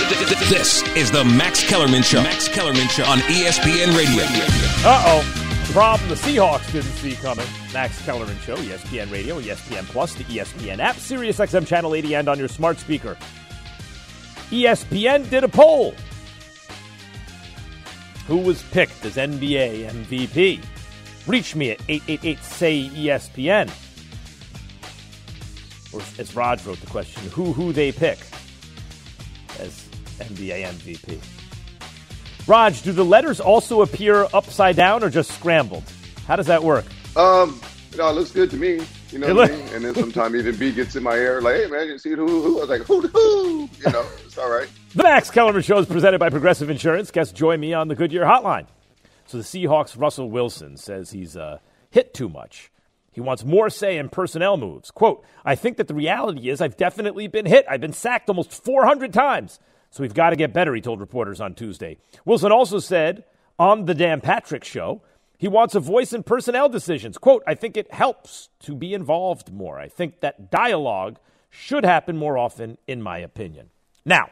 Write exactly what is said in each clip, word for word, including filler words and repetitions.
This is the Max Kellerman Show. Max Kellerman Show on E S P N Radio. Uh-oh. The problem the Seahawks didn't see coming. Max Kellerman Show, E S P N Radio, E S P N Plus, the E S P N app, Sirius X M Channel eighty, and on your smart speaker. E S P N did a poll. Who was picked as N B A M V P? Reach me at eight eight eight, S A Y, E S P N. Or as Raj wrote the question, who who they pick as N B A M V P. Raj, do the letters also appear upside down or just scrambled? How does that work? Um, you know, it looks good to me. You know what I mean? And then sometimes even B gets in my ear, like, hey, man, you see who, who? I was like, who, who? You know, it's all right. The Max Kellerman Show is presented by Progressive Insurance. Guests join me on the Goodyear Hotline. So the Seahawks' Russell Wilson says he's uh, hit too much. He wants more say in personnel moves. Quote, I think that the reality is I've definitely been hit. I've been sacked almost four hundred times. So we've got to get better, he told reporters on Tuesday. Wilson also said on the Dan Patrick Show, he wants a voice in personnel decisions. Quote, I think it helps to be involved more. I think that dialogue should happen more often, in my opinion. Now,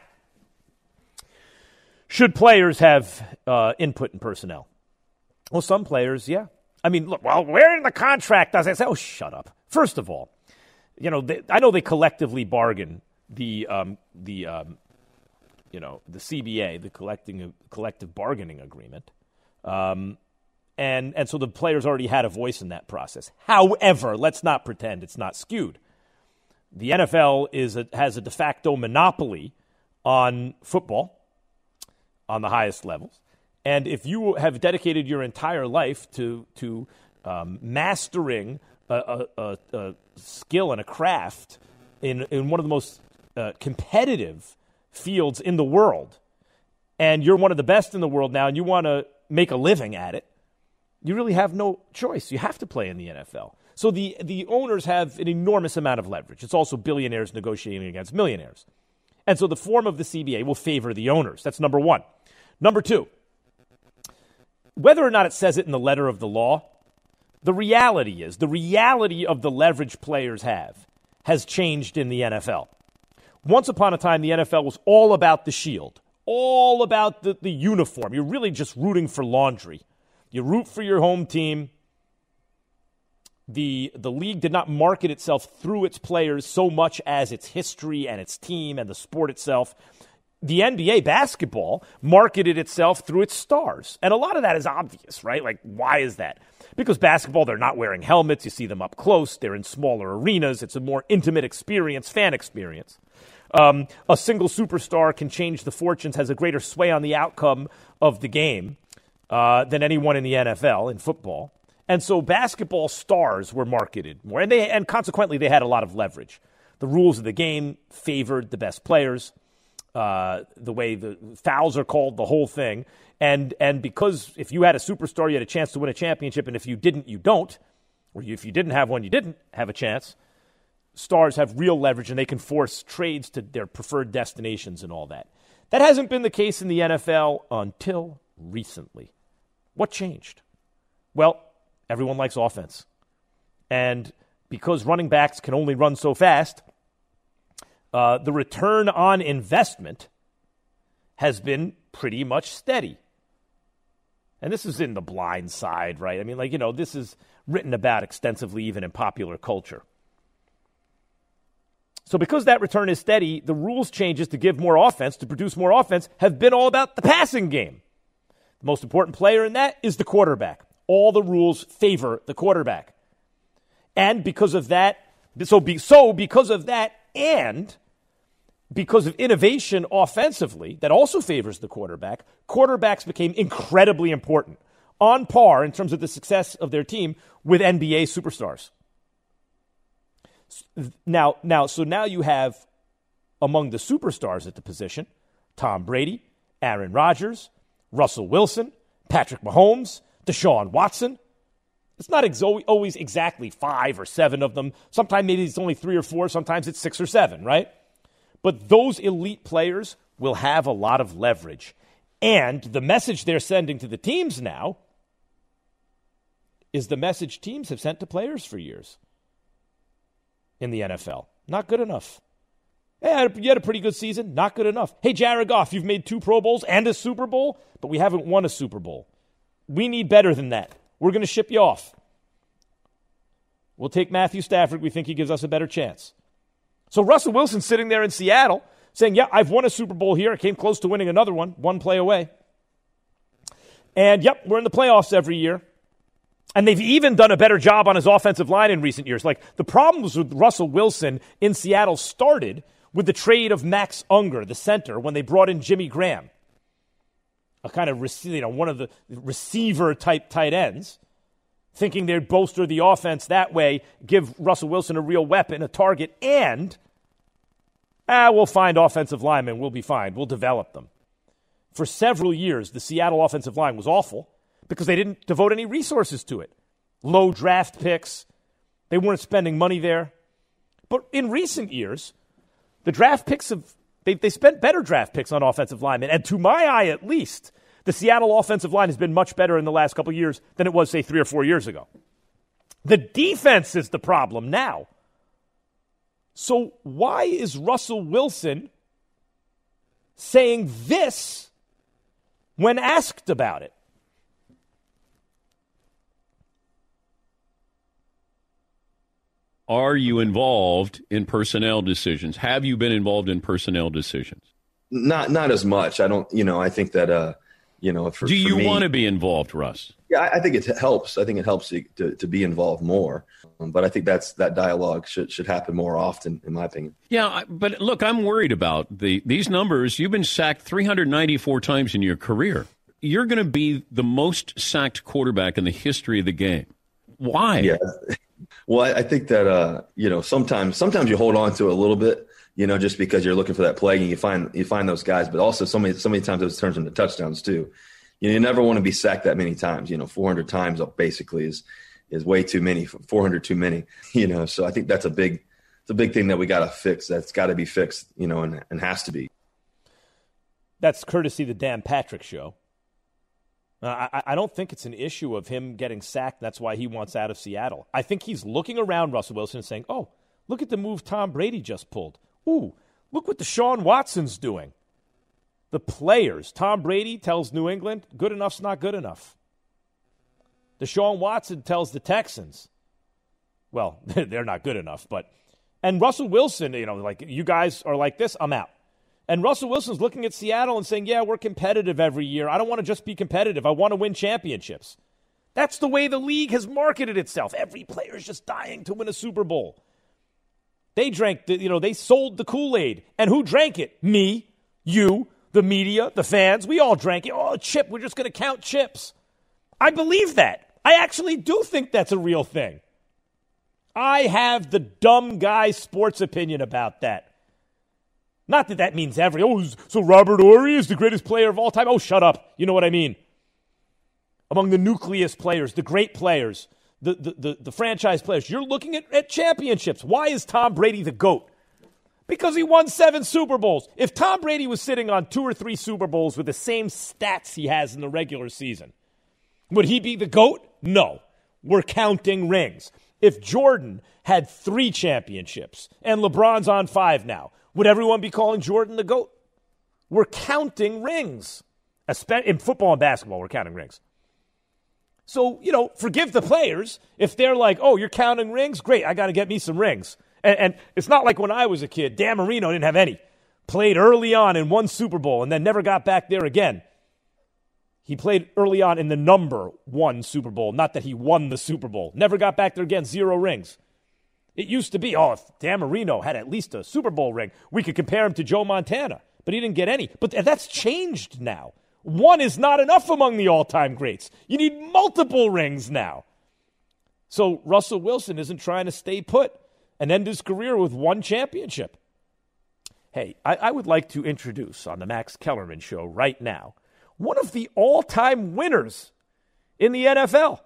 should players have uh, input in personnel? Well, some players, yeah. I mean, look, well, where in the contract does it say? Oh, shut up. First of all, you know, they, I know they collectively bargain the um, the um, you know the C B A, the collecting collective bargaining agreement, um, and and so the players already had a voice in that process. However, let's not pretend it's not skewed. The N F L is a, has a de facto monopoly on football on the highest levels. And if you have dedicated your entire life to to um, mastering a, a, a skill and a craft in, in one of the most uh, competitive fields in the world, and you're one of the best in the world now, and you want to make a living at it, you really have no choice. You have to play in the N F L. So the, the owners have an enormous amount of leverage. It's also billionaires negotiating against millionaires. And so the form of the C B A will favor the owners. That's number one. Number two, whether or not it says it in the letter of the law, the reality is, the reality of the leverage players have has changed in the N F L. Once upon a time, the N F L was all about the shield, all about the, the uniform. You're really just rooting for laundry. You root for your home team. The, the league did not market itself through its players so much as its history and its team and the sport itself. The N B A basketball marketed itself through its stars. And a lot of that is obvious, right? Like, why is that? Because basketball, they're not wearing helmets. You see them up close. They're in smaller arenas. It's a more intimate experience, fan experience. Um, a single superstar can change the fortunes, has a greater sway on the outcome of the game uh, than anyone in the N F L, in football. And so basketball stars were marketed more. And, they, and consequently, they had a lot of leverage. The rules of the game favored the best players. Uh, the way the fouls are called, the whole thing. And and because if you had a superstar, you had a chance to win a championship, and if you didn't, you don't. Or if you didn't have one, you didn't have a chance. Stars have real leverage, and they can force trades to their preferred destinations and all that. That hasn't been the case in the N F L until recently. What changed? Well, everyone likes offense. And because running backs can only run so fast, Uh, the return on investment has been pretty much steady. And this is in The Blind Side, right? I mean, like, you know, this is written about extensively even in popular culture. So because that return is steady, the rules changes to give more offense, to produce more offense, have been all about the passing game. The most important player in that is the quarterback. All the rules favor the quarterback. And because of that, so, be, so because of that, and because of innovation offensively that also favors the quarterback, quarterbacks became incredibly important, on par in terms of the success of their team with N B A superstars. Now, now, so now you have among the superstars at the position, Tom Brady, Aaron Rodgers, Russell Wilson, Patrick Mahomes, Deshaun Watson. It's not ex- always exactly five or seven of them. Sometimes maybe it's only three or four. Sometimes it's six or seven, right? But those elite players will have a lot of leverage. And the message they're sending to the teams now is the message teams have sent to players for years in the N F L. Not good enough. Hey, you had a pretty good season. Not good enough. Hey, Jared Goff, you've made two Pro Bowls and a Super Bowl, but we haven't won a Super Bowl. We need better than that. We're going to ship you off. We'll take Matthew Stafford. We think he gives us a better chance. So Russell Wilson sitting there in Seattle saying, yeah, I've won a Super Bowl here. I came close to winning another one, one play away. And, yep, we're in the playoffs every year. And they've even done a better job on his offensive line in recent years. Like, the problems with Russell Wilson in Seattle started with the trade of Max Unger, the center, when they brought in Jimmy Graham, a kind of, you know, one of the receiver-type tight ends, thinking they'd bolster the offense that way, give Russell Wilson a real weapon, a target, and, ah, we'll find offensive linemen. We'll be fine. We'll develop them. For several years, the Seattle offensive line was awful because they didn't devote any resources to it. Low draft picks. They weren't spending money there. But in recent years, the draft picks have, they, they spent better draft picks on offensive linemen. And to my eye, at least, the Seattle offensive line has been much better in the last couple of years than it was, say, three or four years ago. The defense is the problem now. So why is Russell Wilson saying this when asked about it? Are you involved in personnel decisions? Have you been involved in personnel decisions? Not not as much. I don't, you know, I think that, uh, you know, for Do you for me, want to be involved, Russ? Yeah, I, I think it helps. I think it helps to, to, to be involved more. Um, but I think that's that dialogue should should happen more often, in my opinion. Yeah, but look, I'm worried about the these numbers. You've been sacked three hundred ninety-four times in your career. You're going to be the most sacked quarterback in the history of the game. Why? Yeah. Well, I, I think that, uh, you know, sometimes sometimes you hold on to it a little bit, you know, just because you're looking for that play and you find you find those guys. But also so many, so many times those turns into touchdowns, too. You know, you never want to be sacked that many times. You know, four hundred times basically is is way too many, four hundred too many, you know. So I think that's a big it's a big thing that we got to fix. That's got to be fixed, you know, and, and has to be. That's courtesy of the Dan Patrick Show. Uh, I, I don't think it's an issue of him getting sacked. That's why he wants out of Seattle. I think he's looking around Russell Wilson and saying, oh, look at the move Tom Brady just pulled. Ooh, look what Deshaun Watson's doing. The players. Tom Brady tells New England, good enough's not good enough. Deshaun Watson tells the Texans, well, they're not good enough. But and Russell Wilson, you know, like, you guys are like this, I'm out. And Russell Wilson's looking at Seattle and saying, yeah, we're competitive every year. I don't want to just be competitive. I want to win championships. That's the way the league has marketed itself. Every player is just dying to win a Super Bowl. They drank, the, you know, they sold the Kool-Aid. And who drank it? Me, you, the media, the fans. We all drank it. Oh, chip, we're just going to count chips. I believe that. I actually do think that's a real thing. I have the dumb guy sports opinion about that. Not that that means every, oh, so Robert Horry is the greatest player of all time? Oh, shut up. You know what I mean. Among the nucleus players, the great players, the, the, the, the franchise players, you're looking at, at championships. Why is Tom Brady the GOAT? Because he won seven Super Bowls. If Tom Brady was sitting on two or three Super Bowls with the same stats he has in the regular season, would he be the GOAT? No. We're counting rings. If Jordan had three championships and LeBron's on five now, would everyone be calling Jordan the GOAT? We're counting rings. In football and basketball, we're counting rings. So, you know, forgive the players if they're like, oh, you're counting rings? Great, I got to get me some rings. And, and it's not like when I was a kid. Dan Marino didn't have any. Played early on in one Super Bowl and then never got back there again. He played early on in the number one Super Bowl, not that he won the Super Bowl. Never got back there again, zero rings. It used to be, oh, if Dan Marino had at least a Super Bowl ring, we could compare him to Joe Montana. But he didn't get any. But that's changed now. One is not enough among the all-time greats. You need multiple rings now. So Russell Wilson isn't trying to stay put and end his career with one championship. Hey, I, I would like to introduce on the Max Kellerman Show right now one of the all-time winners in the N F L.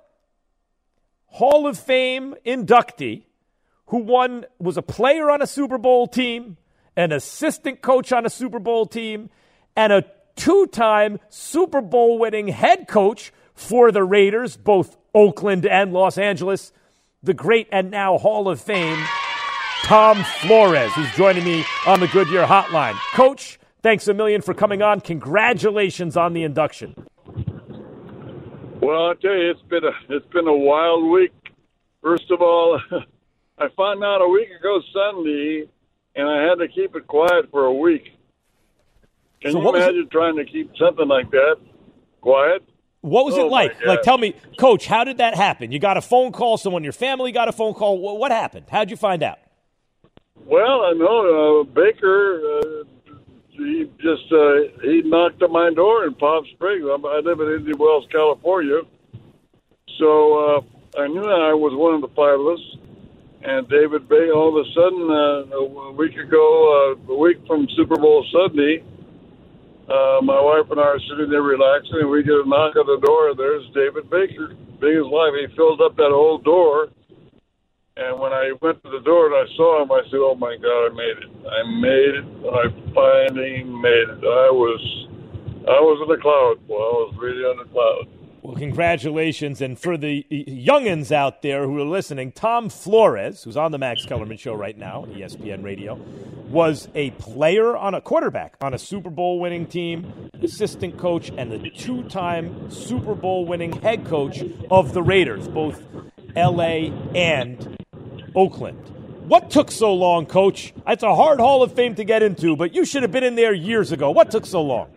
Hall of Fame inductee, who won, was a player on a Super Bowl team, an assistant coach on a Super Bowl team, and a two-time Super Bowl winning head coach for the Raiders, both Oakland and Los Angeles, the great and now Hall of Fame, Tom Flores, who's joining me on the Goodyear Hotline. Coach, thanks a million for coming on. Congratulations on the induction. Well, I tell you, it's been a it's been a wild week. First of all, I found out a week ago Sunday, and I had to keep it quiet for a week. Can so you imagine trying to keep something like that quiet? What was oh it like? Like, tell me, Coach, how did that happen? You got a phone call, someone in your family got a phone call. What happened? How'd you find out? Well, I know uh, Baker, uh, he just uh, he knocked at my door in Palm Springs. I live in Indian Wells, California. So uh, I knew I was one of the finalists. And David Bay, all of a sudden, uh, a week ago, uh, a week from Super Bowl Sunday, uh, my wife and I are sitting there relaxing, and we get a knock at the door, and there's David Baker, big as life. He filled up that whole door. And when I went to the door and I saw him, I said, oh, my God, I made it. I made it. I finally made it. I was I was in the cloud. Well, I was really on the cloud. Well, congratulations. And for the youngins out there who are listening, Tom Flores, who's on the Max Kellerman Show right now on E S P N Radio, was a player on a quarterback on a Super Bowl winning team, assistant coach, and the two-time Super Bowl winning head coach of the Raiders, both L A and Oakland. What took so long, Coach? It's a hard Hall of Fame to get into, but you should have been in there years ago. What took so long?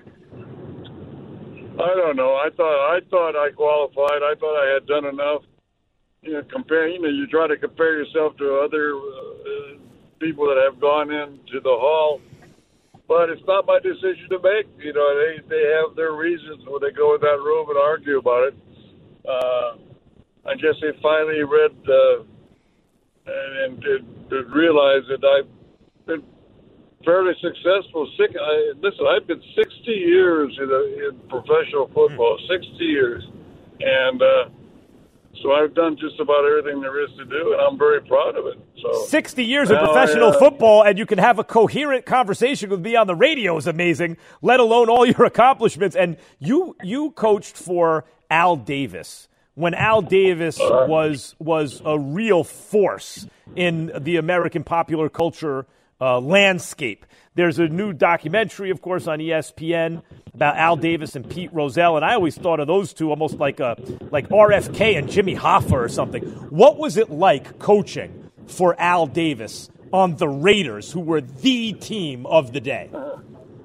I don't know. I thought I thought I qualified. I thought I had done enough. You know, compare. You know, you try to compare yourself to other uh, people that have gone into the Hall, but it's not my decision to make. You know, they they have their reasons when they go in that room and argue about it. Uh, I guess they finally read uh, and, and, and realized that I've been fairly successful. Six, I, listen, I've been sixty years in, a, in professional football, sixty years. And uh, so I've done just about everything there is to do, and I'm very proud of it. So sixty years of professional I, uh, football, and you can have a coherent conversation with me on the radio is amazing, let alone all your accomplishments. And you you coached for Al Davis when Al Davis was was a real force in the American popular culture uh, landscape. There's a new documentary, of course, on E S P N about Al Davis and Pete Rozelle, and I always thought of those two almost like a like R F K and Jimmy Hoffa or something. What was it like coaching for Al Davis on the Raiders, who were the team of the day? Well,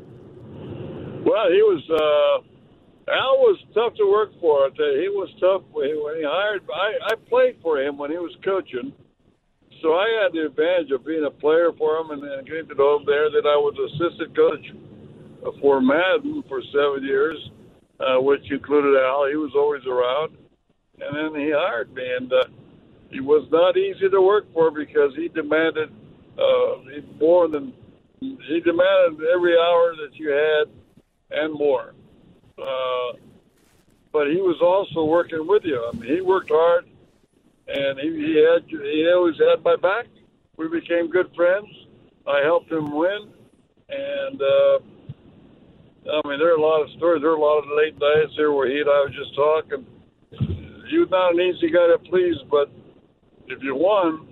he was uh, Al was tough to work for. I tell you, he was tough when he, when he hired. I, I played for him when he was coaching. So I had the advantage of being a player for him and, and getting to know him there. That I was assistant coach for Madden for seven years, uh, which included Al. He was always around. And then he hired me. And uh, he was not easy to work for because he demanded uh, more than – he demanded every hour that you had and more. Uh, but he was also working with you. I mean, he worked hard. And he, he had he always had my back. We became good friends. I helped him win. And, uh, I mean, there are a lot of stories. There are a lot of late nights there where he and I would just talk. And he was not an easy guy to please, but if you won,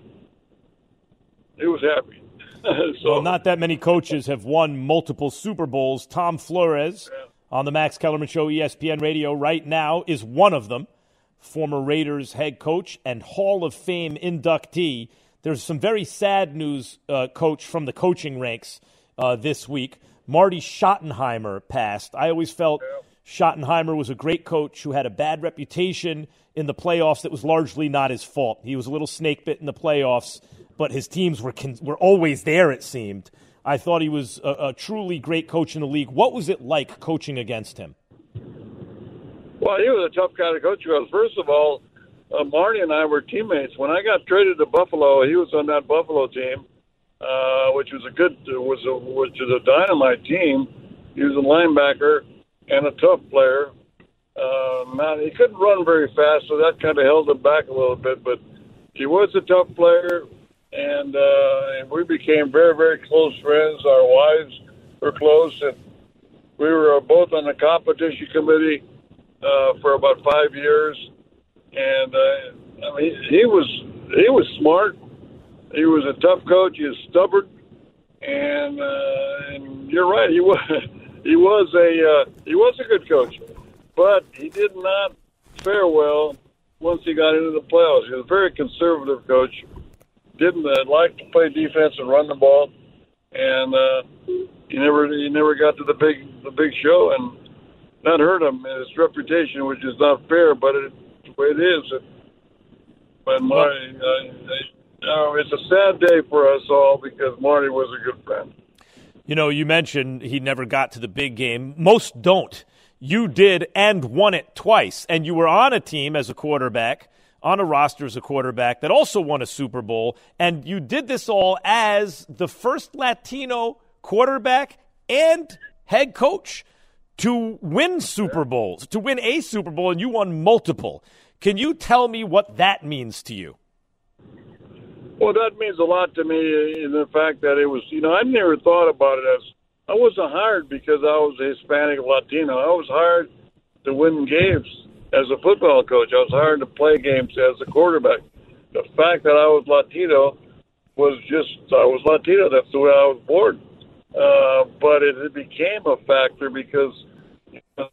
he was happy. so, well, not that many coaches have won multiple Super Bowls. Tom Flores yeah. on the Max Kellerman Show, E S P N Radio right now, is one of them. Former Raiders head coach and Hall of Fame inductee. There's some very sad news, uh, Coach, from the coaching ranks uh, this week. Marty Schottenheimer passed. I always felt yeah. Schottenheimer was a great coach who had a bad reputation in the playoffs that was largely not his fault. He was a little snake bit in the playoffs, but his teams were con- were always there, it seemed. I thought he was a, a truly great coach in the league. What was it like coaching against him? Well, he was a tough guy to coach with. First of all, uh, Marty and I were teammates. When I got traded to Buffalo, he was on that Buffalo team, uh, which was a good, was a, which is a dynamite team. He was a linebacker and a tough player. Uh, not, he couldn't run very fast, so that kind of held him back a little bit. But he was a tough player, and, uh, and we became very, very close friends. Our wives were close, and we were both on the competition committee Uh, for about five years, and uh, I mean, he was he was smart. he was a tough coach. He was stubborn, and uh, and you're right. He was he was a uh, he was a good coach, but he did not fare well once he got into the playoffs. He was a very conservative coach. Didn't uh, like to play defense and run the ball, and uh, he never he never got to the big the big show, and that hurt him and his reputation, which is not fair, but it's the way it is. But Marty, uh, you know, it's a sad day for us all because Marty was a good friend. You know, you mentioned he never got to the big game. Most don't. You did and won it twice, and you were on a team as a quarterback, on a roster as a quarterback that also won a Super Bowl, and you did this all as the first Latino quarterback and head coach to win Super Bowls, to win a Super Bowl, and you won multiple. Can you tell me what that means to you? Well, that means a lot to me in the fact that it was, you know, I never thought about it as, I wasn't hired because I was Hispanic Latino. I was hired to win games as a football coach. I was hired to play games as a quarterback. The fact that I was Latino was just, I was Latino. That's the way I was born. Uh, but it, it became a factor because you know,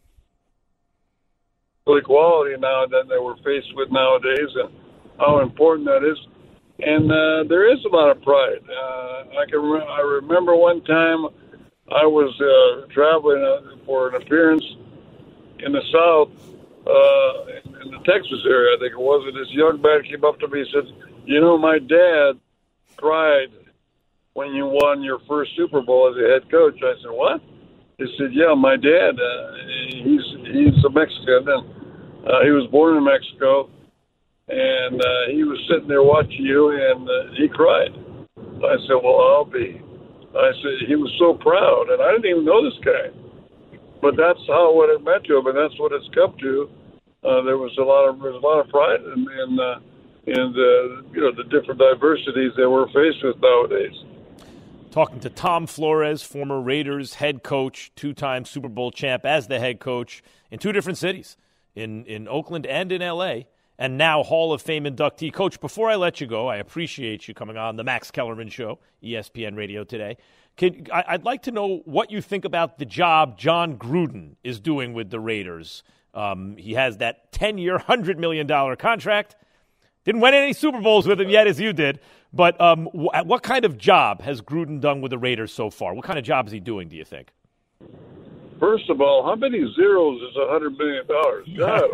equality now that they were faced with nowadays and how important that is. And uh, there is a lot of pride. Uh, I can re- I remember one time I was uh, traveling uh, for an appearance in the South, uh, in, in the Texas area, I think it was, and this young man came up to me and said, you know, my dad cried when you won your first Super Bowl as a head coach. I said, what? He said, yeah, my dad, uh, he's he's a Mexican, and uh, he was born in Mexico, and uh, he was sitting there watching you, and uh, he cried. I said, well, I'll be. I said, he was so proud, and I didn't even know this guy. But that's how what it meant to him, and that's what it's come to. Uh, there was a lot of there was a lot of pride in in, uh, in the you know the different diversities that we're faced with nowadays. Talking to Tom Flores, former Raiders head coach, two-time Super Bowl champ as the head coach in two different cities, in, in Oakland and in L A, and now Hall of Fame inductee. Coach, before I let you go, I appreciate you coming on the Max Kellerman Show, E S P N Radio today. Can, I, I'd like to know what you think about the job John Gruden is doing with the Raiders. Um, he has that ten-year, one hundred million dollars contract. Didn't win any Super Bowls with him yet, as you did. But um, wh- what kind of job has Gruden done with the Raiders so far? What kind of job is he doing, do you think? First of all, how many zeros is one hundred million dollars?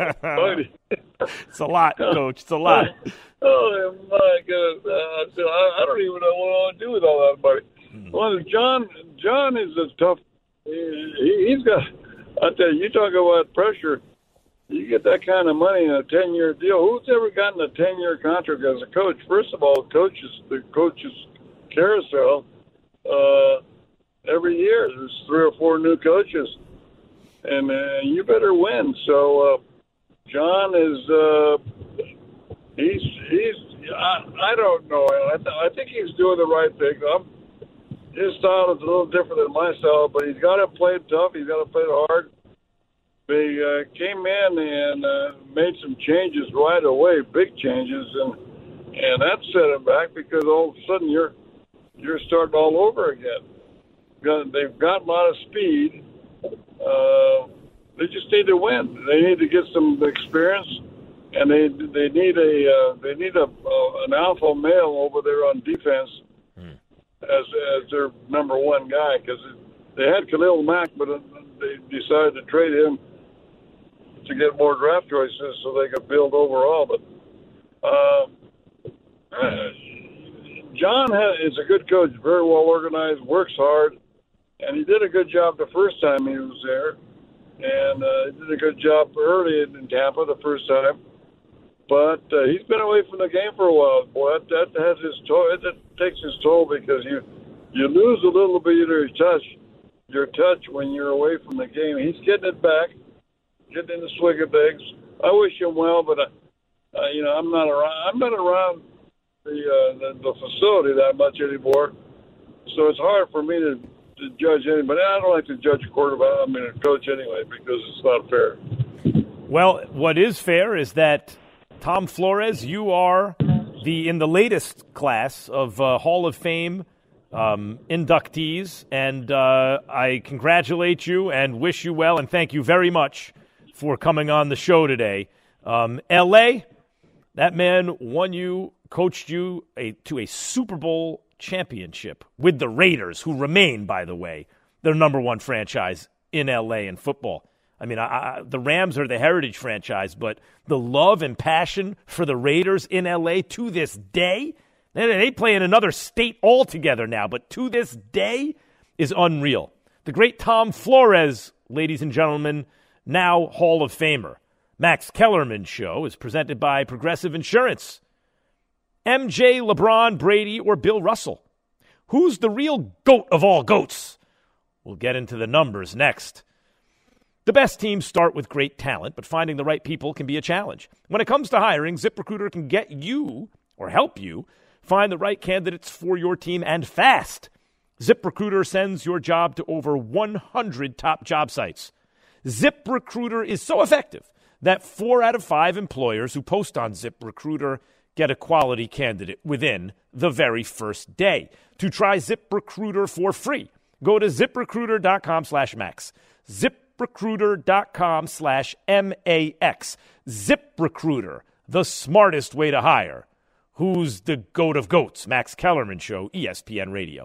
God, it's a lot, Coach. It's a lot. Oh, my God. Uh, I don't even know what I want to do with all that money. Mm. Well, John John is a tough he, – he's got – I tell you, you talk about pressure. You get that kind of money in a ten-year deal. Who's ever gotten a ten-year contract as a coach? First of all, coaches, the coaches carousel, uh, every year there's three or four new coaches, and uh, you better win. So uh, John is uh, he's he's I, I don't know. I, th- I think he's doing the right thing. I'm, his style is a little different than my style, but he's got to play it tough. He's got to play it hard. They uh, came in and uh, made some changes right away, big changes, and and that set them back because all of a sudden you're you're starting all over again. They've got a lot of speed. Uh, they just need to win. They need to get some experience, and they they need a uh, they need a uh, an alpha male over there on defense hmm. as as their number one guy because they had Khalil Mack, but they decided to trade him to get more draft choices so they could build overall. But uh, John has, is a good coach, very well organized, works hard, and he did a good job the first time he was there. And uh, he did a good job early in, in Tampa the first time. But uh, he's been away from the game for a while. Boy, that, that has his toll. It, it takes his toll because you you lose a little bit of your touch, your touch when you're away from the game. He's getting it back. Getting in the swing of things. I wish him well, but uh, uh, you know I'm not around. I'm not around the, uh, the the facility that much anymore, so it's hard for me to, to judge anybody. I don't like to judge a quarterback. I mean, a coach anyway, because it's not fair. Well, what is fair is that Tom Flores, you are the in the latest class of uh, Hall of Fame um, inductees, and uh, I congratulate you and wish you well, and thank you very much for coming on the show today. Um, L A, that man won you, coached you a, to a Super Bowl championship with the Raiders, who remain, by the way, their number one franchise in L A in football. I mean, I, I, the Rams are the heritage franchise, but the love and passion for the Raiders in L A to this day, they, they play in another state altogether now, but to this day is unreal. The great Tom Flores, ladies and gentlemen, now Hall of Famer. Max Kellerman Show is presented by Progressive Insurance. M J, LeBron, Brady, or Bill Russell? Who's the real GOAT of all GOATs? We'll get into the numbers next. The best teams start with great talent, but finding the right people can be a challenge. When it comes to hiring, ZipRecruiter can get you, or help you, find the right candidates for your team, and fast. ZipRecruiter sends your job to over one hundred top job sites. ZipRecruiter is so effective that four out of five employers who post on ZipRecruiter get a quality candidate within the very first day. To try ZipRecruiter for free, go to ZipRecruiter.com slash Max. ZipRecruiter.com slash M A X. ZipRecruiter, the smartest way to hire. Who's the GOAT of GOATs? Max Kellerman Show, E S P N Radio.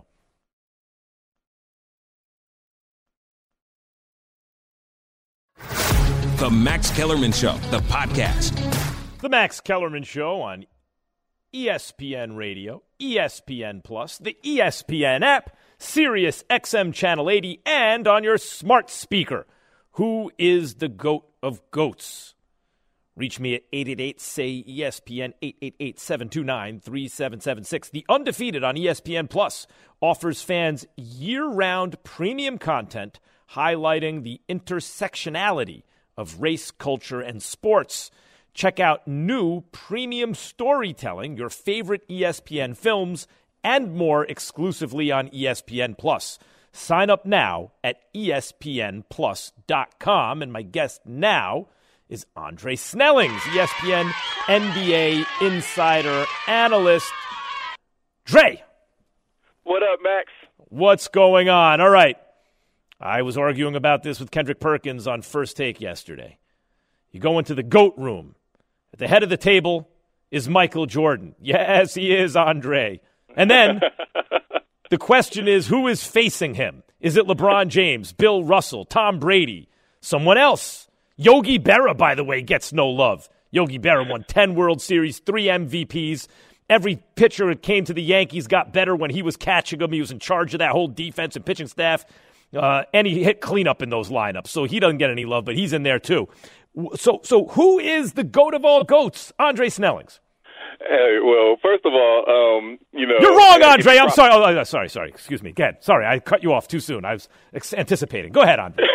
The Max Kellerman Show, the podcast. The Max Kellerman Show on E S P N Radio, E S P N Plus, the E S P N app, Sirius X M Channel eighty, and on your smart speaker. Who is the GOAT of GOATs? Reach me at eight eight eight, S A Y, E S P N, eight eight eight, seven two nine, three seven seven six. The Undefeated on E S P N Plus offers fans year-round premium content highlighting the intersectionality of race, culture, and sports. Check out new premium storytelling, your favorite E S P N films, and more exclusively on E S P N Plus. Sign up now at E S P N plus dot com. And my guest now is Andre Snellings, E S P N N B A insider analyst. Dre. What up, Max? What's going on? All right. I was arguing about this with Kendrick Perkins on First Take yesterday. You go into the GOAT room. At the head of the table is Michael Jordan. Yes, he is, Andre. And then the question is, who is facing him? Is it LeBron James, Bill Russell, Tom Brady, someone else? Yogi Berra, by the way, gets no love. Yogi Berra won ten World Series, three M V Ps. Every pitcher that came to the Yankees got better when he was catching them. He was in charge of that whole defense and pitching staff. Uh, and he hit cleanup in those lineups, so he doesn't get any love, but he's in there too. So, so who is the GOAT of all GOATs? Andre Snellings. Hey, well, first of all, um, you know... You're wrong, Andre. I'm sorry. Oh, sorry, sorry. Excuse me. Go ahead. Sorry, I cut you off too soon. I was ex- anticipating. Go ahead, Andre.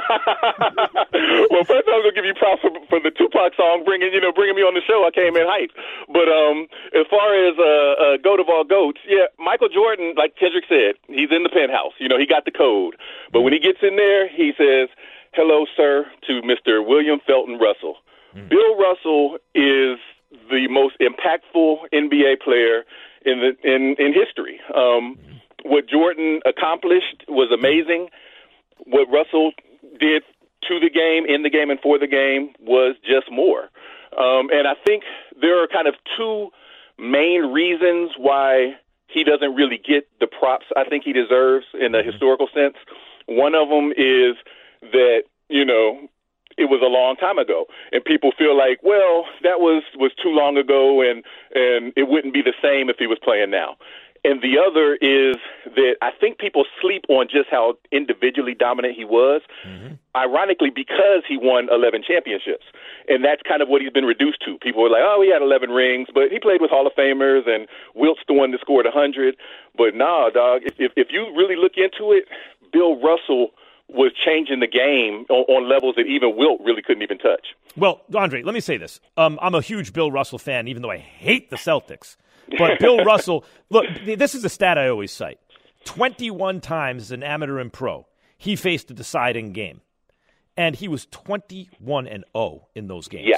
Well, first I was going to give you props for, for the Tupac song, bringing, you know, bringing me on the show. I came in hype. But um, as far as uh, uh, GOAT of all GOATs, yeah, Michael Jordan, like Kendrick said, he's in the penthouse. You know, he got the code. But when he gets in there, he says, hello, sir, to Mister William Felton Russell. Mm. Bill Russell is the most impactful N B A player in the in, in history. Um, what Jordan accomplished was amazing. What Russell did to the game, in the game, and for the game was just more. Um, and I think there are kind of two main reasons why he doesn't really get the props I think he deserves in a historical sense. One of them is that, you know, it was a long time ago, and people feel like, well, that was, was too long ago, and, and it wouldn't be the same if he was playing now. And the other is that I think people sleep on just how individually dominant he was, mm-hmm. ironically, because he won eleven championships. And that's kind of what he's been reduced to. People were like, oh, he had eleven rings, but he played with Hall of Famers, and Wilt's the one that scored one hundred. But nah, dog, if, if you really look into it, Bill Russell was changing the game on, on levels that even Wilt really couldn't even touch. Well, Andre, let me say this. Um, I'm a huge Bill Russell fan, even though I hate the Celtics. But Bill Russell, look, this is a stat I always cite. twenty-one times as an amateur and pro, he faced a deciding game. And he was twenty-one and oh in those games. Yeah.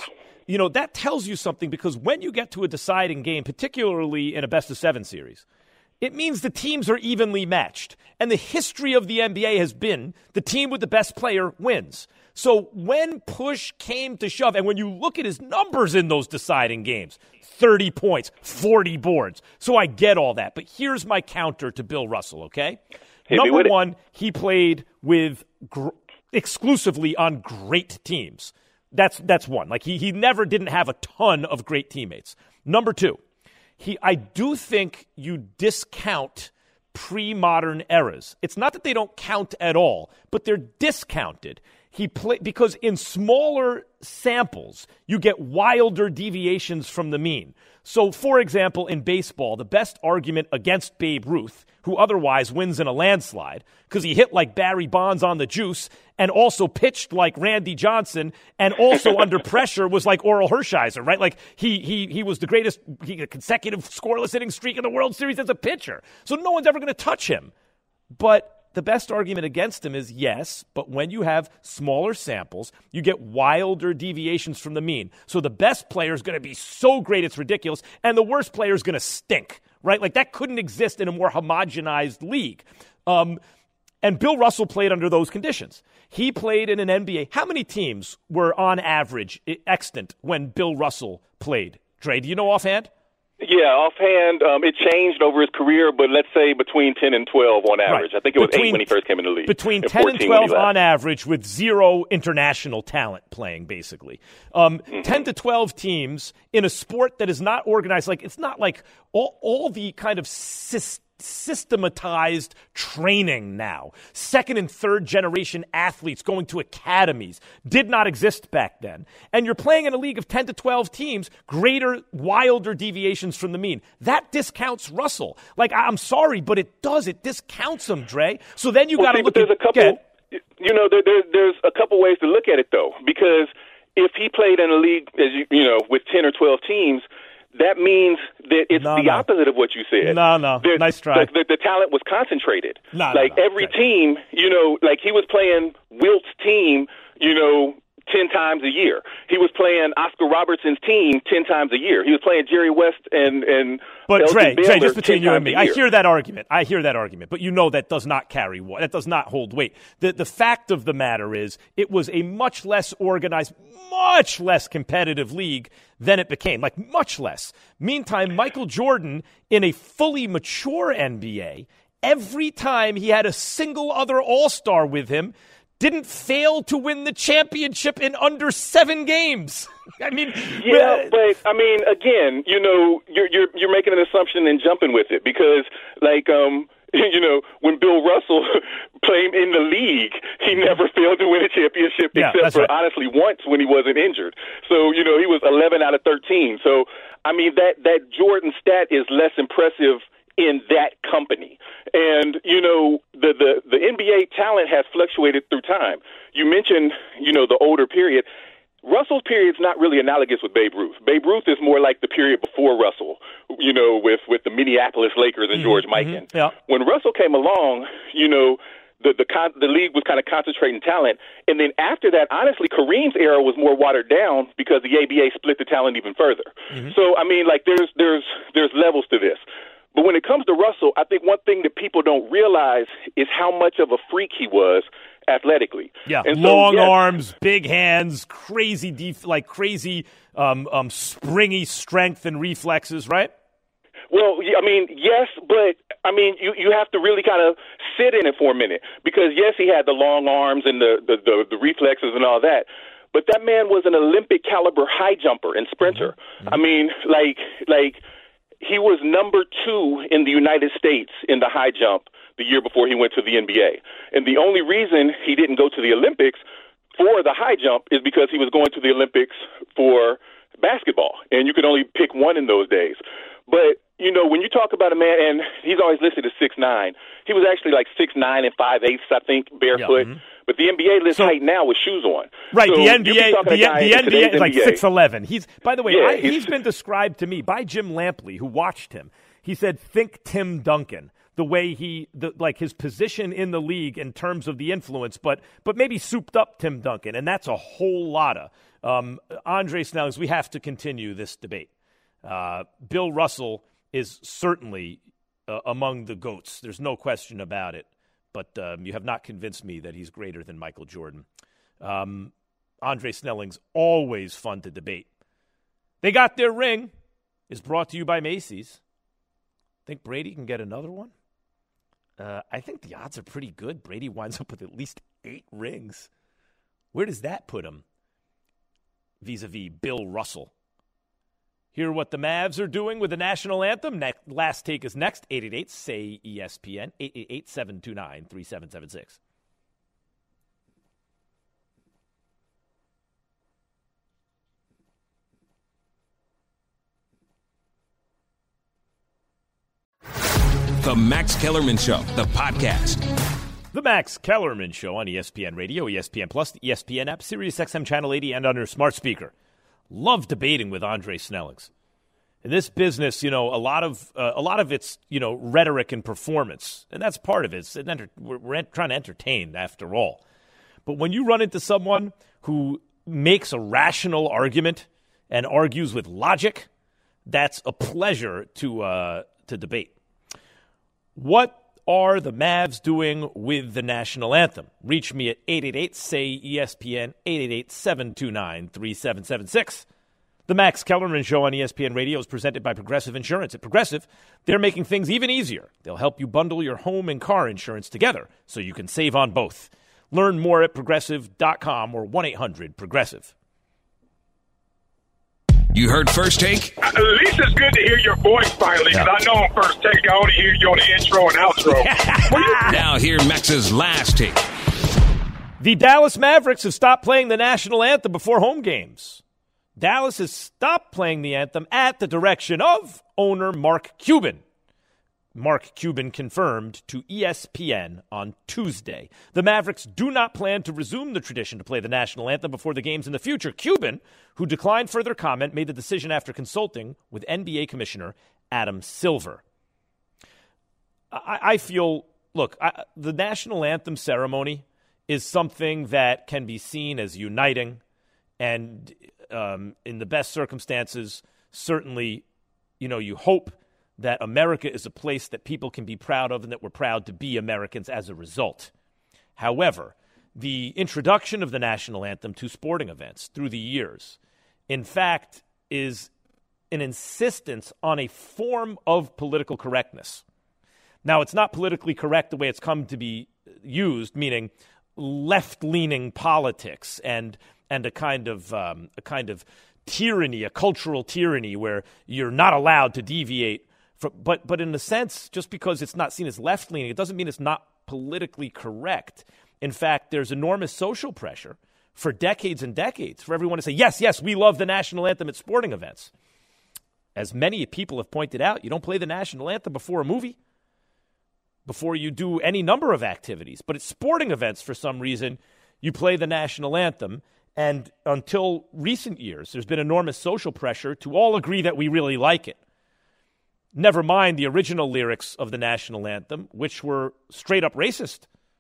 you know, that tells you something, because when you get to a deciding game, particularly in a best-of-seven series, it means the teams are evenly matched. And the history of the N B A has been the team with the best player wins. So when push came to shove, and when you look at his numbers in those deciding games, thirty points, forty boards. So I get all that. But here's my counter to Bill Russell, okay? Hit Number one, he played with gr- exclusively on great teams. That's that's one. Like he he never didn't have a ton of great teammates. Number two, he I do think you discount pre-modern eras. It's not that they don't count at all, but they're discounted. He play because in smaller samples, you get wilder deviations from the mean. So, for example, in baseball, the best argument against Babe Ruth, who otherwise wins in a landslide, because he hit like Barry Bonds on the juice and also pitched like Randy Johnson and also under pressure was like Oral Hershiser, right? Like he he he was the greatest he, consecutive scoreless inning streak in the World Series as a pitcher. So no one's ever going to touch him. But the best argument against him is yes, but when you have smaller samples, you get wilder deviations from the mean. So the best player is going to be so great it's ridiculous, and the worst player is going to stink, right? Like that couldn't exist in a more homogenized league. Um, and Bill Russell played under those conditions. He played in an N B A. How many teams were on average extant when Bill Russell played? Dre, do you know offhand? Yeah, offhand, um, it changed over his career, but let's say between ten and twelve on average. Right. I think it was between, eight when he first came in the league. Between and ten and twelve on on average, with zero international talent playing, basically. Um, mm-hmm. ten to twelve teams in a sport that is not organized. Like it's not like all, all the kind of system. systematized training now. Second and third generation athletes going to academies did not exist back then. And you're playing in a league of ten to twelve teams, greater, wilder deviations from the mean. That discounts Russell. Like, I'm sorry, but it does. It discounts him, Dre. So then you well, got to see, look but there's at... a couple, you know, there, there, there's a couple ways to look at it, though, because if he played in a league, as you, you know, with ten or twelve teams, that means that it's no, the no. opposite of what you said. No, no. There's, nice try. The, the, the talent was concentrated. No, like no, no. every okay. team, you know, like he was playing Wilt's team, you know, ten times a year. He was playing Oscar Robertson's team ten times a year. He was playing Jerry West and and. But Dre, Dre, just between you and me, I year. hear that argument. I hear that argument, but you know that does not carry that does not hold weight. The the fact of the matter is, it was a much less organized, much less competitive league than it became, like much less. Meantime, Michael Jordan, in a fully mature N B A, every time he had a single other All-Star with him, didn't fail to win the championship in under seven games. I mean, yeah, but I mean, again, you know, you're you're you're making an assumption and jumping with it because, like, um, you know, when Bill Russell played in the league, he never failed to win a championship yeah, except for right. honestly once when he wasn't injured. So, you know, he was eleven out of thirteen. So, I mean, that that Jordan stat is less impressive in that company. And, you know, the, the, the N B A talent has fluctuated through time. You mentioned, you know, the older period. Russell's period is not really analogous with Babe Ruth. Babe Ruth is more like the period before Russell, you know, with, with the Minneapolis Lakers and mm-hmm, George Mikan. Mm-hmm, yeah. When Russell came along, you know, the the, con- the league was kind of concentrating talent. And then after that, honestly, Kareem's era was more watered down because the A B A split the talent even further. Mm-hmm. So, I mean, like, there's there's there's levels to this. But when it comes to Russell, I think one thing that people don't realize is how much of a freak he was athletically. Yeah, and long so, yes, arms, big hands, crazy, def- like crazy, um, um, springy strength and reflexes, right? Well, I mean, yes, but I mean, you, you have to really kind of sit in it for a minute because yes, he had the long arms and the the, the, the reflexes and all that. But that man was an Olympic caliber high jumper and sprinter. Mm-hmm. I mean, like like. He was number two in the United States in the high jump the year before he went to the N B A. And the only reason he didn't go to the Olympics for the high jump is because he was going to the Olympics for basketball. And you could only pick one in those days. But, you know, when you talk about a man, and he's always listed as six nine, he was actually like six nine and five eighths, I think, barefoot. Yeah, mm-hmm. But the N B A lists so, height now with shoes on. Right, so the N B A, the, the N B A is like six eleven. He's, by the way, yeah, I, he's, he's been described to me by Jim Lampley, who watched him. He said, think Tim Duncan. the way he, the, like his position in the league in terms of the influence, but but maybe souped up Tim Duncan, and that's a whole lot of. Um, Andre Snellings, we have to continue this debate. Uh, Bill Russell is certainly uh, among the GOATs. There's no question about it, but um, you have not convinced me that he's greater than Michael Jordan. Um, Andre Snellings, always fun to debate. They got their ring. Is brought to you by Macy's. Think Brady can get another one? Uh, I think the odds are pretty good. Brady winds up with at least eight rings. Where does that put him vis-a-vis Bill Russell? Hear what the Mavs are doing with the national anthem? Ne- last take is next. eight eight eight, S A Y, E S P N, eight eight eight, seven two nine, three seven seven six. The Max Kellerman Show, the podcast. The Max Kellerman Show on E S P N Radio, E S P N Plus, the E S P N app, Sirius X M Channel eighty, and on your smart speaker. Love debating with Andre Snellings. In this business, you know, a lot of uh, a lot of it's, you know, rhetoric and performance, and that's part of it. It's an enter- we're, we're trying to entertain, after all. But when you run into someone who makes a rational argument and argues with logic, that's a pleasure to uh, to debate. What are the Mavs doing with the national anthem? Reach me at eight eight eight, S A Y, E S P N, eight eight eight, seven two nine, three seven seven six. The Max Kellerman Show on E S P N Radio is presented by Progressive Insurance. At Progressive, they're making things even easier. They'll help you bundle your home and car insurance together so you can save on both. Learn more at progressive dot com or one eight hundred progressive. You heard First Take? At least it's good to hear your voice finally, because yeah. I know on First Take I only hear you on the intro and outro. Now hear Max's Last Take. The Dallas Mavericks have stopped playing the national anthem before home games. Dallas has stopped playing the anthem at the direction of owner Mark Cuban. Mark Cuban confirmed to E S P N on Tuesday. The Mavericks do not plan to resume the tradition to play the national anthem before the games in the future. Cuban, who declined further comment, made the decision after consulting with N B A Commissioner Adam Silver. I, I feel, look, I, the national anthem ceremony is something that can be seen as uniting, and um, in the best circumstances, certainly, you know, you hope that America is a place that people can be proud of and that we're proud to be Americans as a result. However, the introduction of the national anthem to sporting events through the years, in fact, is an insistence on a form of political correctness. Now, it's not politically correct the way it's come to be used, meaning left-leaning politics and and a kind of um, a kind of tyranny, a cultural tyranny where you're not allowed to deviate. For, but but in a sense, just because it's not seen as left-leaning, it doesn't mean it's not politically correct. In fact, there's enormous social pressure for decades and decades for everyone to say, yes, yes, we love the national anthem at sporting events. As many people have pointed out, you don't play the national anthem before a movie, before you do any number of activities. But at sporting events, for some reason, you play the national anthem. And until recent years, there's been enormous social pressure to all agree that we really like it. Never mind the original lyrics of the national anthem, which were straight up racist.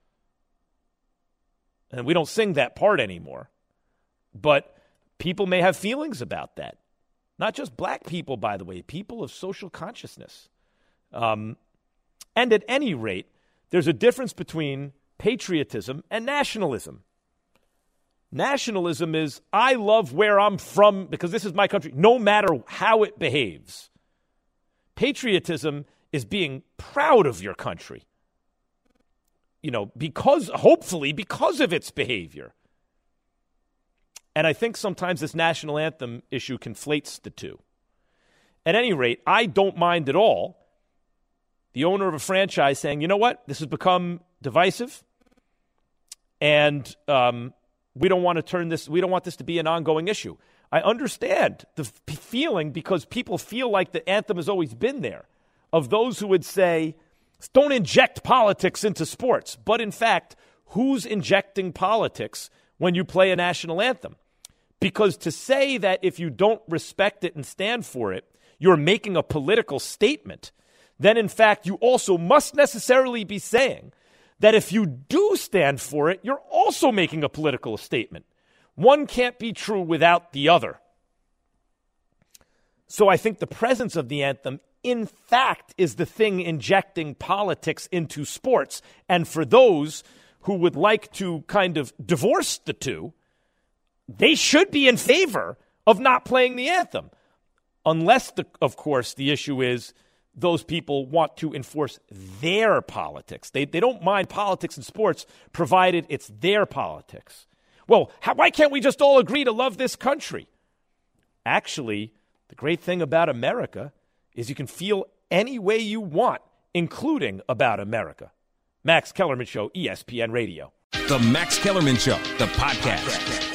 And we don't sing that part anymore. But people may have feelings about that. Not just black people, by the way, people of social consciousness. Um, and at any rate, there's a difference between patriotism and nationalism. Nationalism is, I love where I'm from because this is my country, no matter how it behaves. Patriotism is being proud of your country, you know, because, hopefully, because of its behavior. And I think sometimes this national anthem issue conflates the two. At any rate, I don't mind at all the owner of a franchise saying, you know what, this has become divisive, and um, we don't want to turn this, we don't want this to be an ongoing issue. I understand the f- feeling because people feel like the anthem has always been there, of those who would say, don't inject politics into sports. But in fact, who's injecting politics when you play a national anthem? Because to say that if you don't respect it and stand for it, you're making a political statement, then in fact you also must necessarily be saying that if you do stand for it, you're also making a political statement. One can't be true without the other. So I think the presence of the anthem, in fact, is the thing injecting politics into sports. And for those who would like to kind of divorce the two, they should be in favor of not playing the anthem. Unless, the, of course, the issue is those people want to enforce their politics. They, they don't mind politics in sports, provided it's their politics. Well, how, why can't we just all agree to love this country? Actually, the great thing about America is you can feel any way you want, including about America. Max Kellerman Show, E S P N Radio. The Max Kellerman Show, the podcast.